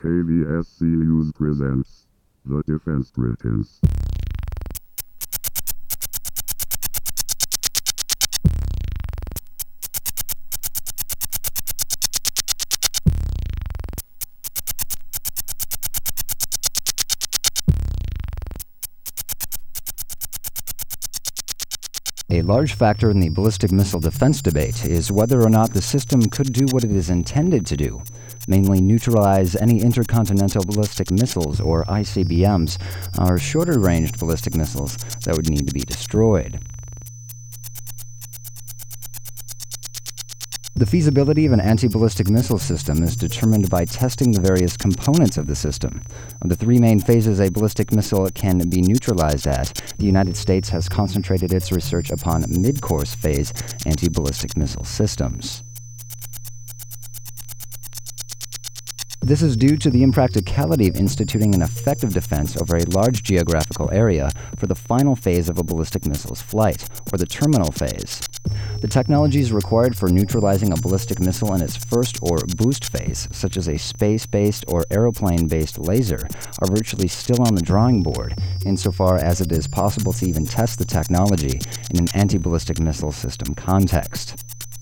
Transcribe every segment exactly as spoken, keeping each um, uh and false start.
K B S C News presents The Defense Bulletins. A large factor in the ballistic missile defense debate is whether or not the system could do what it is intended to do, mainly neutralize any intercontinental ballistic missiles, or I C B Ms, or shorter-ranged ballistic missiles that would need to be destroyed. The feasibility of an anti-ballistic missile system is determined by testing the various components of the system. Of the three main phases a ballistic missile can be neutralized at, the United States has concentrated its research upon mid-course phase anti-ballistic missile systems. This is due to the impracticality of instituting an effective defense over a large geographical area for the final phase of a ballistic missile's flight, or the terminal phase. The technologies required for neutralizing a ballistic missile in its first or boost phase, such as a space-based or aeroplane-based laser, are virtually still on the drawing board, insofar as it is possible to even test the technology in an anti-ballistic missile system context.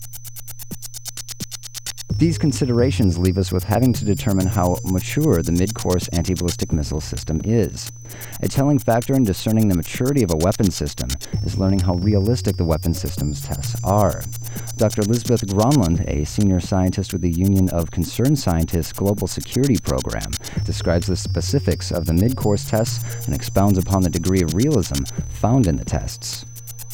These considerations leave us with having to determine how mature the mid-course anti-ballistic missile system is. A telling factor in discerning the maturity of a weapon system is learning how realistic the weapon system's tests are. Doctor Elizabeth Gronlund, a senior scientist with the Union of Concerned Scientists Global Security Program, describes the specifics of the mid-course tests and expounds upon the degree of realism found in the tests.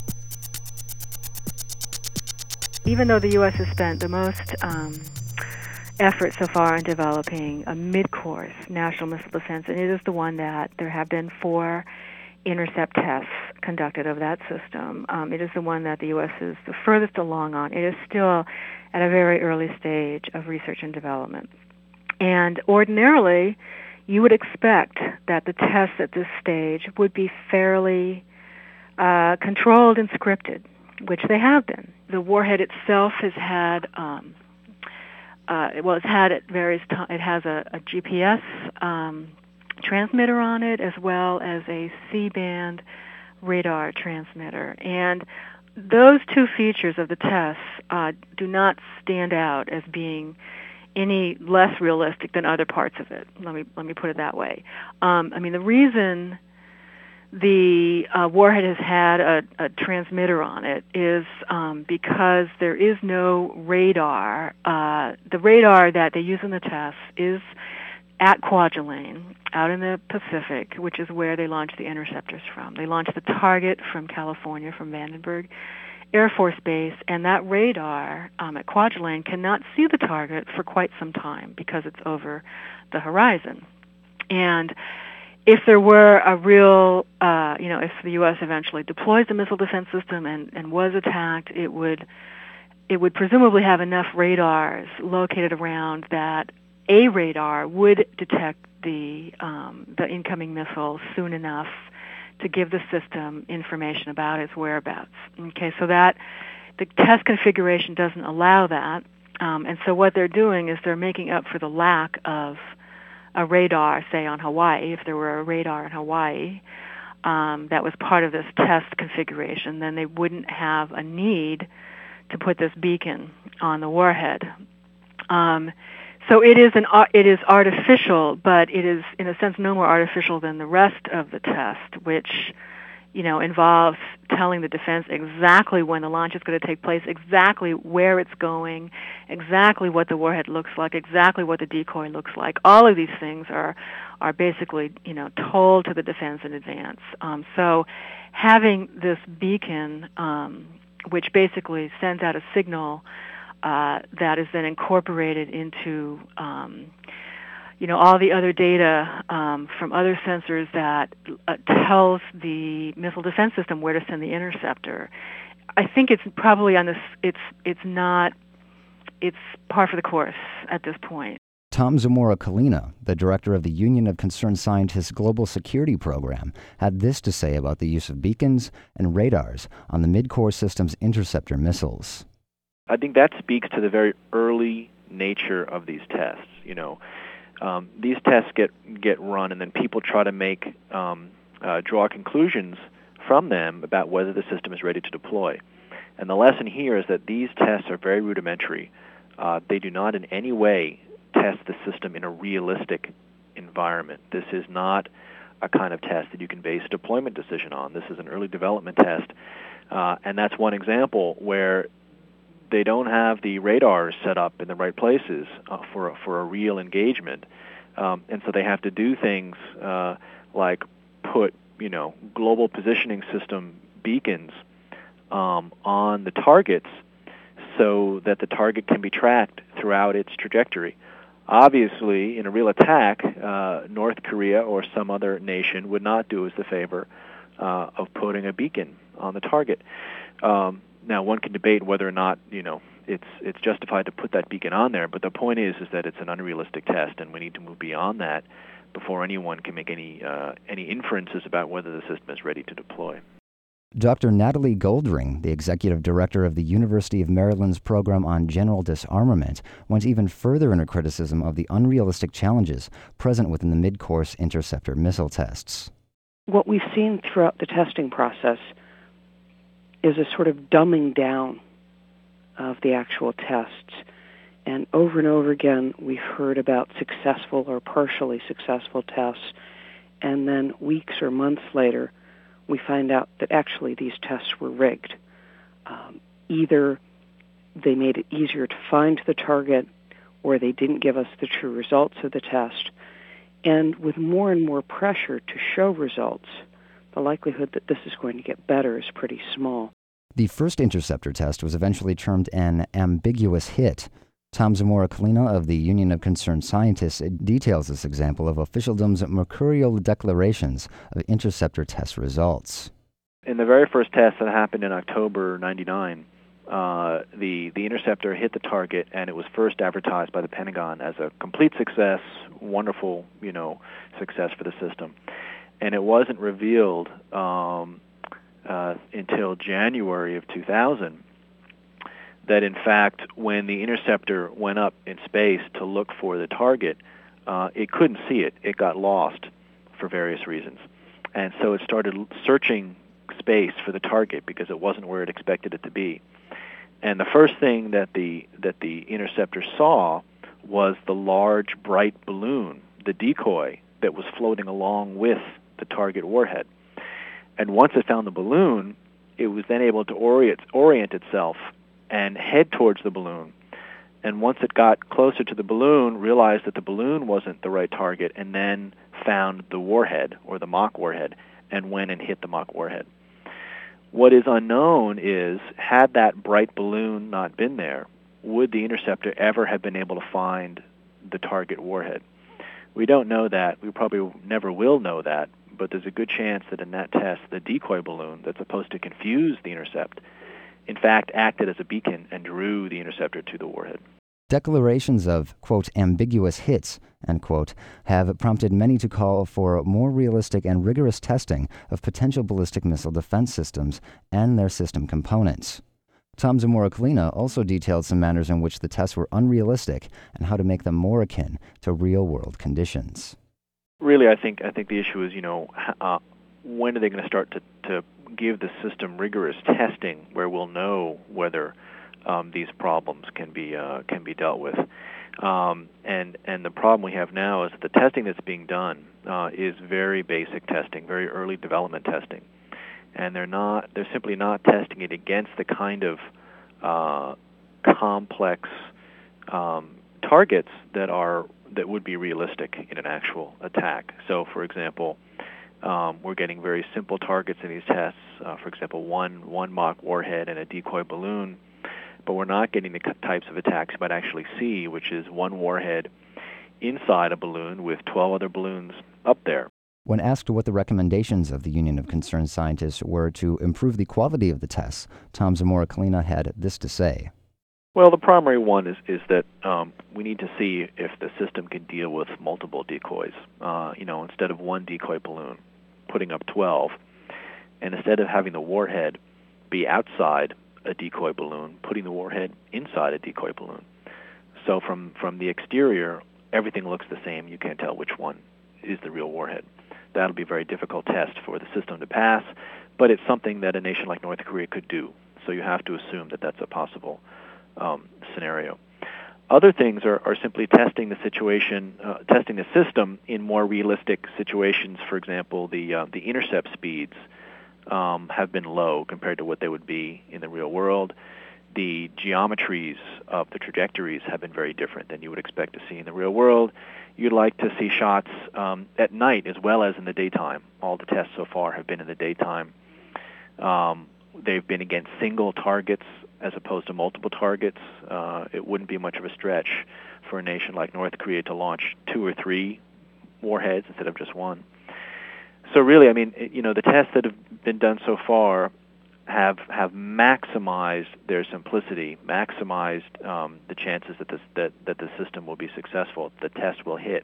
Even though the U S has spent the most um, effort so far in developing a mid-course national missile defense, and it is the one that there have been four intercept tests conducted of that system, um, it is the one that the U S is the furthest along on. It is still at a very early stage of research and development. And ordinarily, you would expect that the tests at this stage would be fairly uh, controlled and scripted, which they have been. The warhead itself has had, um, uh, well, it's had at various times, it has a, a G P S um, transmitter on it, as well as a C-band radar transmitter. And those two features of the tests uh, do not stand out as being any less realistic than other parts of it. Let me let me put it that way. Um, I mean, the reason the uh, warhead has had a, a transmitter on it is um, because there is no radar. Uh, the radar that they use in the tests is at Kwajalein, out in the Pacific, which is where they launch the interceptors from. They launch the target from California, from Vandenberg Air Force Base, and that radar um, at Kwajalein cannot see the target for quite some time because it's over the horizon. And if there were a real, uh, you know, if the U S eventually deploys the missile defense system and, and was attacked, it would it would presumably have enough radars located around that a radar would detect the um, the incoming missile soon enough to give the system information about its whereabouts. Okay, so that the test configuration doesn't allow that, um, and so what they're doing is they're making up for the lack of a radar, say on Hawaii. If there were a radar in Hawaii um, that was part of this test configuration, then they wouldn't have a need to put this beacon on the warhead. Um, so it is an it is artificial, but it is in a sense no more artificial than the rest of the test, which you know involves telling the defense exactly when the launch is going to take place, exactly where it's going, exactly what the warhead looks like, exactly what the decoy looks like. All of these things are are basically you know told to the defense in advance. Um, so having this beacon, um, which basically sends out a signal uh, that is then incorporated into um, you know, all the other data um, from other sensors that uh, tells the missile defense system where to send the interceptor. I think it's probably on this. It's it's not. It's par for the course at this point. Tom Zamora-Kalina, the director of the Union of Concerned Scientists Global Security Program, had this to say about the use of beacons and radars on the mid-course system's interceptor missiles. I think that speaks to the very early nature of these tests. You know. um, these tests get get run, and then people try to make um, uh, draw conclusions from them about whether the system is ready to deploy. And the lesson here is that these tests are very rudimentary. Uh, they do not in any way test the system in a realistic environment. This is not a kind of test that you can base a deployment decision on. This is an early development test, uh, and that's one example where they don't have the radars set up in the right places uh, for a, for a real engagement, um, and so they have to do things uh, like put you know global positioning system beacons um, on the targets so that the target can be tracked throughout its trajectory. Obviously, in a real attack, uh, North Korea or some other nation would not do us the favor uh, of putting a beacon on the target. Um, now, one can debate whether or not you know it's it's justified to put that beacon on there, but the point is is that it's an unrealistic test, and we need to move beyond that before anyone can make any uh, any inferences about whether the system is ready to deploy. Doctor Natalie Goldring, the executive director of the University of Maryland's program on general disarmament, went even further in her criticism of the unrealistic challenges present within the mid-course interceptor missile tests. What we've seen throughout the testing process is a sort of dumbing down of the actual tests. And over and over again, we've heard about successful or partially successful tests, and then weeks or months later, we find out that actually these tests were rigged. Um, either they made it easier to find the target, or they didn't give us the true results of the test. And with more and more pressure to show results, the likelihood that this is going to get better is pretty small. The first interceptor test was eventually termed an ambiguous hit. Tom Zamora-Kalina of the Union of Concerned Scientists details this example of officialdom's mercurial declarations of interceptor test results. In the very first test that happened in October ninety-nine, uh, the, the interceptor hit the target, and it was first advertised by the Pentagon as a complete success, wonderful, you know, success for the system. And it wasn't revealed um, uh, until January of two thousand. That in fact, when the interceptor went up in space to look for the target, uh, it couldn't see it. It got lost for various reasons. And so it started searching space for the target because it wasn't where it expected it to be. And the first thing that the that the interceptor saw was the large, bright balloon, the decoy, that was floating along with the target warhead. And once it found the balloon, it was then able to orient, orient itself and head towards the balloon. And once it got closer to the balloon, realized that the balloon wasn't the right target, and then found the warhead, or the mock warhead, and went and hit the mock warhead. What is unknown is, had that bright balloon not been there, would the interceptor ever have been able to find the target warhead? We don't know that. We probably never will know that, but there's a good chance that in that test, the decoy balloon that's supposed to confuse the intercept in fact acted as a beacon and drew the interceptor to the warhead. Declarations of, quote, ambiguous hits, end quote, have prompted many to call for more realistic and rigorous testing of potential ballistic missile defense systems and their system components. Tom Zamora-Kalina also detailed some manners in which the tests were unrealistic and how to make them more akin to real-world conditions. Really, I think I think the issue is, you know, uh, when are they going to start to, to give the system rigorous testing where we'll know whether um, these problems can be uh, can be dealt with. Um, and and the problem we have now is that the testing that's being done uh, is very basic testing, very early development testing, and they're not they're simply not testing it against the kind of uh, complex um, targets that are that would be realistic in an actual attack. So, for example, Um, we're getting very simple targets in these tests, uh, for example, one one mock warhead and a decoy balloon, but we're not getting the types of attacks you might actually see, which is one warhead inside a balloon with twelve other balloons up there. When asked what the recommendations of the Union of Concerned Scientists were to improve the quality of the tests, Tom Zamora-Kalina had this to say. Well, the primary one is, is that um, we need to see if the system can deal with multiple decoys. Uh, you know, instead of one decoy balloon, putting up twelve, and instead of having the warhead be outside a decoy balloon, putting the warhead inside a decoy balloon. So from, from the exterior, everything looks the same. You can't tell which one is the real warhead. That'll be a very difficult test for the system to pass, but it's something that a nation like North Korea could do. So you have to assume that that's a possible um, scenario. Other things are, are simply testing the situation, uh, testing the system in more realistic situations. For example, the uh, the intercept speeds um, have been low compared to what they would be in the real world. The geometries of the trajectories have been very different than you would expect to see in the real world. You'd like to see shots um, at night as well as in the daytime. All the tests so far have been in the daytime. Um, they've been against single targets as opposed to multiple targets. Uh, it wouldn't be much of a stretch for a nation like North Korea to launch two or three warheads instead of just one. So really, I mean, you know, the tests that have been done so far have have maximized their simplicity, maximized um, the chances that this that, that the system will be successful, the test will hit.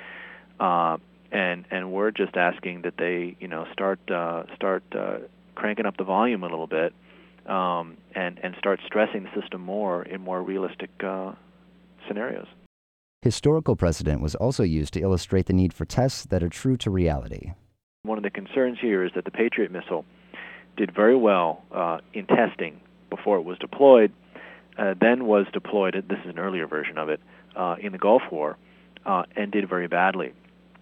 Uh, and and we're just asking that they, you know, start uh, start uh, cranking up the volume a little bit, um, and and start stressing the system more in more realistic uh, scenarios. Historical precedent was also used to illustrate the need for tests that are true to reality. One of the concerns here is that the Patriot missile did very well uh, in testing before it was deployed, uh, then was deployed, this is an earlier version of it, uh, in the Gulf War, uh, and did very badly.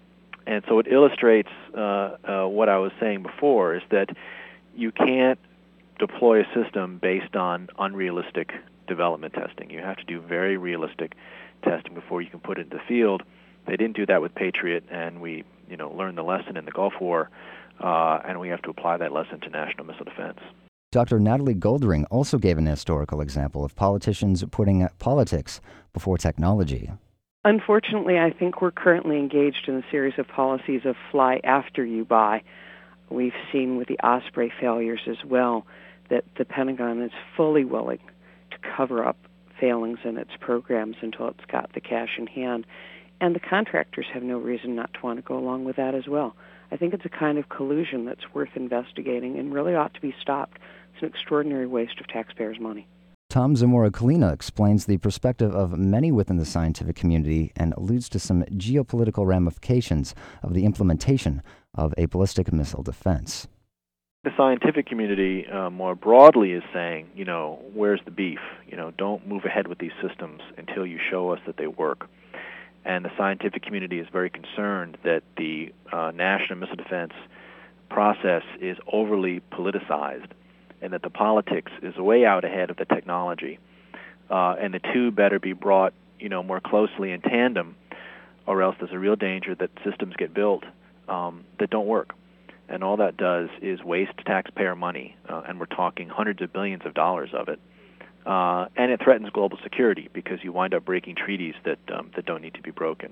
And so it illustrates uh, uh, what I was saying before, is that you can't deploy a system based on unrealistic development testing. You have to do very realistic testing before you can put it in the field. They didn't do that with Patriot, and we, you know, learned the lesson in the Gulf War, uh, and we have to apply that lesson to national missile defense. Doctor Natalie Goldring also gave an historical example of politicians putting politics before technology. Unfortunately, I think we're currently engaged in a series of policies of fly after you buy. We've seen with the Osprey failures as well that the Pentagon is fully willing to cover up failings in its programs until it's got the cash in hand. And the contractors have no reason not to want to go along with that as well. I think it's a kind of collusion that's worth investigating and really ought to be stopped. It's an extraordinary waste of taxpayers' money. Tom Zamora-Kalina explains the perspective of many within the scientific community and alludes to some geopolitical ramifications of the implementation of a ballistic missile defense. The scientific community uh, more broadly is saying, you know, where's the beef? You know, don't move ahead with these systems until you show us that they work. And the scientific community is very concerned that the uh, national missile defense process is overly politicized and that the politics is way out ahead of the technology. Uh, and the two better be brought, you know, more closely in tandem, or else there's a real danger that systems get built um, that don't work. And all that does is waste taxpayer money, uh, and we're talking hundreds of billions of dollars of it. Uh, and it threatens global security because you wind up breaking treaties that um, that don't need to be broken.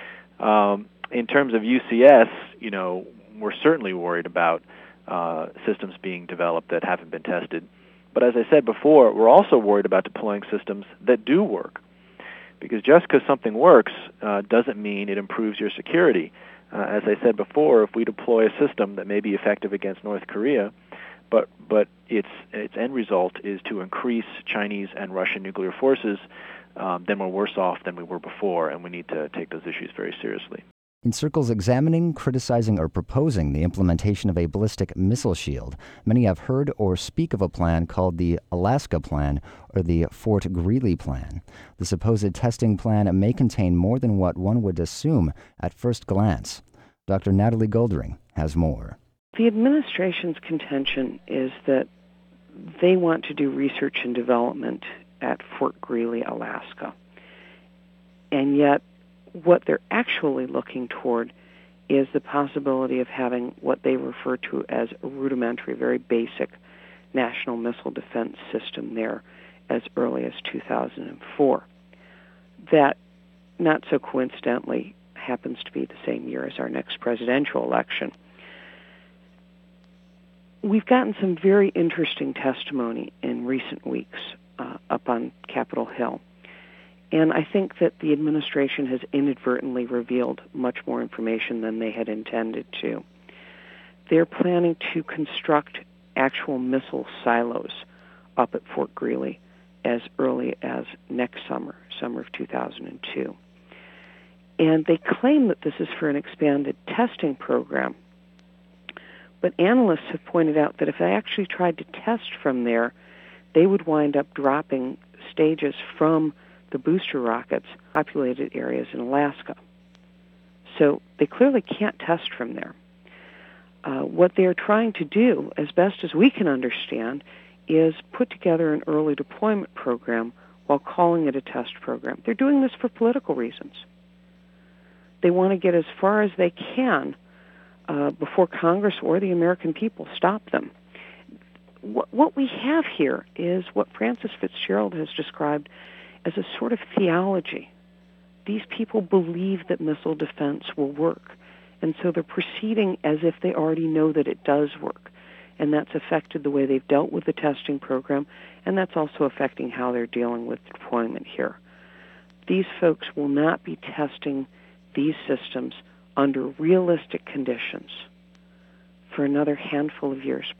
Um, in terms of U C S, you know, we're certainly worried about uh, systems being developed that haven't been tested. But as I said before, we're also worried about deploying systems that do work. Because just because something works uh, doesn't mean it improves your security. Uh, as I said before, if we deploy a system that may be effective against North Korea, but but its its end result is to increase Chinese and Russian nuclear forces, um, then we're worse off than we were before, and we need to take those issues very seriously. In circles examining, criticizing, or proposing the implementation of a ballistic missile shield, many have heard or speak of a plan called the Alaska Plan or the Fort Greely Plan. The supposed testing plan may contain more than what one would assume at first glance. Doctor Natalie Goldring has more. The administration's contention is that they want to do research and development at Fort Greely, Alaska. And yet, what they're actually looking toward is the possibility of having what they refer to as a rudimentary, very basic national missile defense system there as early as two thousand four. That, not so coincidentally, happens to be the same year as our next presidential election. We've gotten some very interesting testimony in recent weeks uh, up on Capitol Hill. And I think that the administration has inadvertently revealed much more information than they had intended to. They're planning to construct actual missile silos up at Fort Greely as early as next summer, summer of two thousand two. And they claim that this is for an expanded testing program. But analysts have pointed out that if they actually tried to test from there, they would wind up dropping stages from the booster rockets, populated areas in Alaska. So they clearly can't test from there. Uh, what they're trying to do, as best as we can understand, is put together an early deployment program while calling it a test program. They're doing this for political reasons. They want to get as far as they can uh, before Congress or the American people stop them. What, what we have here is what Francis Fitzgerald has described as a sort of theology. These people believe that missile defense will work, and so they're proceeding as if they already know that it does work. And that's affected the way they've dealt with the testing program, and that's also affecting how they're dealing with deployment here. These folks will not be testing these systems under realistic conditions for another handful of years.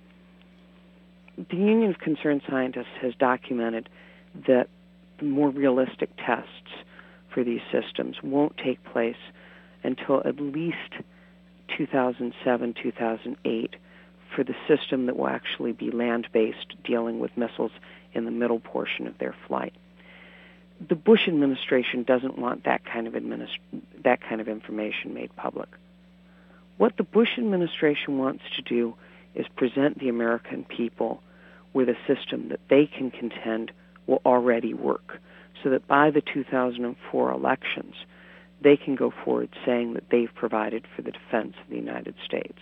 The Union of Concerned Scientists has documented that the more realistic tests for these systems won't take place until at least two thousand seven, two thousand eight for the system that will actually be land-based, dealing with missiles in the middle portion of their flight. The Bush administration doesn't want that kind of administ- that kind of information made public. What the Bush administration wants to do is present the American people with a system that they can contend will already work, so that by the two thousand four elections, they can go forward saying that they've provided for the defense of the United States.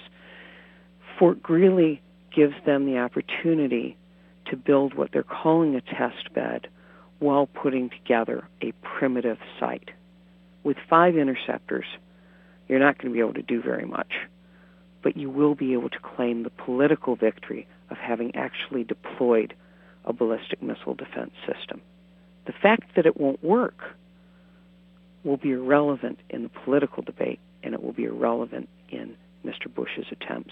Fort Greely gives them the opportunity to build what they're calling a test bed while putting together a primitive site. With five interceptors, you're not going to be able to do very much, but you will be able to claim the political victory of having actually deployed a ballistic missile defense system. The fact that it won't work will be irrelevant in the political debate, and it will be irrelevant in Mister Bush's attempts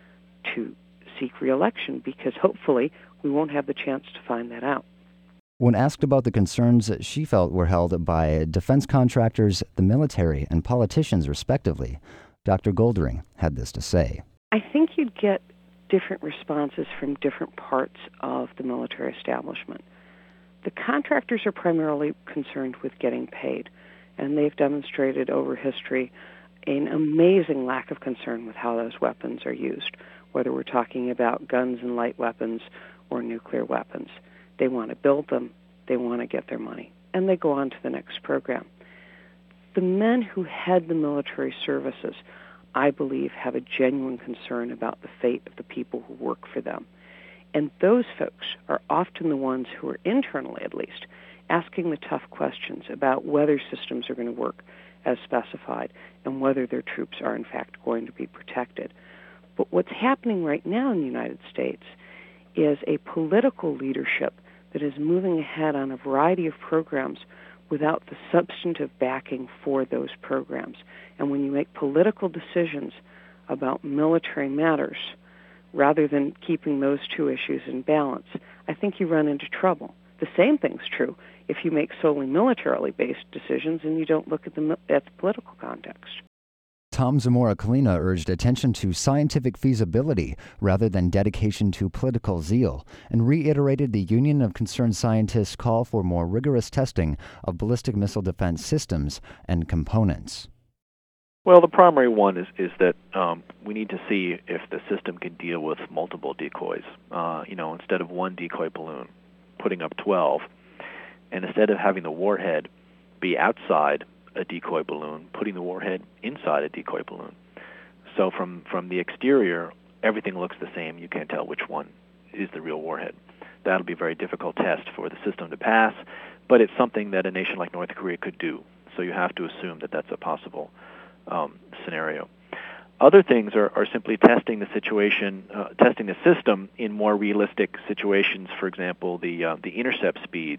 to seek re-election, because hopefully we won't have the chance to find that out. When asked about the concerns that she felt were held by defense contractors, the military, and politicians respectively, Doctor Goldring had this to say. I think you'd get different responses from different parts of the military establishment. The contractors are primarily concerned with getting paid, and they've demonstrated over history an amazing lack of concern with how those weapons are used, whether we're talking about guns and light weapons or nuclear weapons. They want to build them, they want to get their money, and they go on to the next program. The men who head the military services, I believe, have a genuine concern about the fate of the people who work for them. And those folks are often the ones who are, internally at least, asking the tough questions about whether systems are going to work as specified and whether their troops are in fact going to be protected. But what's happening right now in the United States is a political leadership that is moving ahead on a variety of programs without the substantive backing for those programs. And when you make political decisions about military matters, rather than keeping those two issues in balance, I think you run into trouble. The same thing's true if you make solely militarily based decisions and you don't look at the, at the political context. Tom Zamora-Kalina urged attention to scientific feasibility rather than dedication to political zeal, and reiterated the Union of Concerned Scientists' call for more rigorous testing of ballistic missile defense systems and components. Well, the primary one is, is that um, we need to see if the system can deal with multiple decoys. Uh, you know, instead of one decoy balloon, putting up twelve, and instead of having the warhead be outside a decoy balloon, putting the warhead inside a decoy balloon. So from, from the exterior, everything looks the same. You can't tell which one is the real warhead. That'll be a very difficult test for the system to pass, but it's something that a nation like North Korea could do. So you have to assume that that's a possible um, scenario. Other things are, are simply testing the situation, uh, testing the system in more realistic situations. For example, the uh, the intercept speeds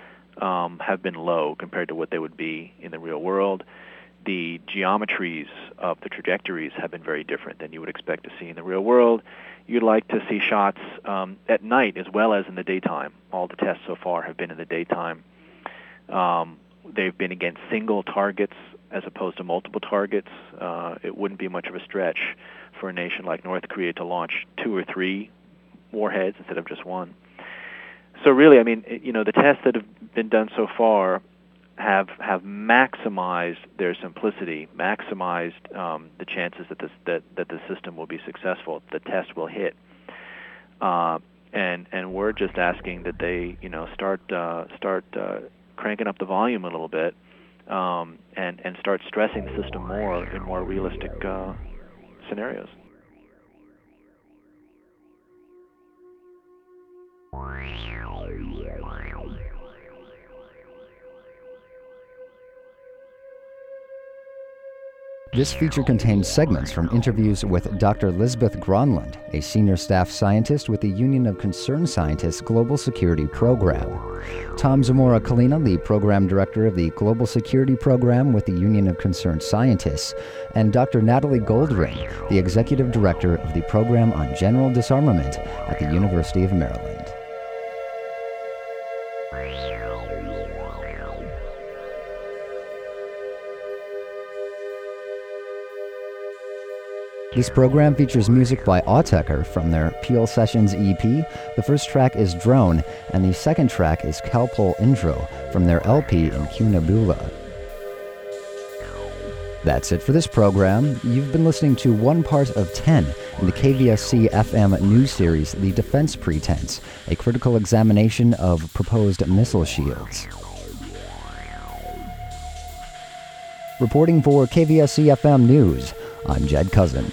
Um, have been low compared to what they would be in the real world. The geometries of the trajectories have been very different than you would expect to see in the real world. You'd like to see shots um, at night as well as in the daytime. All the tests so far have been in the daytime. Um, they've been against single targets as opposed to multiple targets. Uh, it wouldn't be much of a stretch for a nation like North Korea to launch two or three warheads instead of just one. So really, I mean, you know, the tests that have been done so far have have maximized their simplicity, maximized um, the chances that this that, that the system will be successful, the test will hit. Uh, and and we're just asking that they, you know, start uh, start uh, cranking up the volume a little bit, um, and and start stressing the system more in more realistic uh, scenarios. This feature contains segments from interviews with Doctor Lisbeth Gronlund, a senior staff scientist with the Union of Concerned Scientists Global Security Program, Tom Zamora Kalina, the program director of the Global Security Program with the Union of Concerned Scientists, and Doctor Natalie Goldring, the executive director of the Program on General Disarmament at the University of Maryland. This program features music by Autechre from their Peel Sessions E P. The first track is Drone, and the second track is Kalpol Intro from their L P in Cunabula. That's it for this program. You've been listening to one part of ten in the K V S C F M news series, The Defense Pretense, a critical examination of proposed missile shields. Reporting for K V S C F M News, I'm Jed Cousin.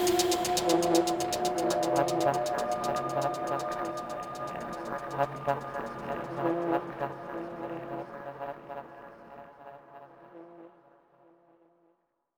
Bye.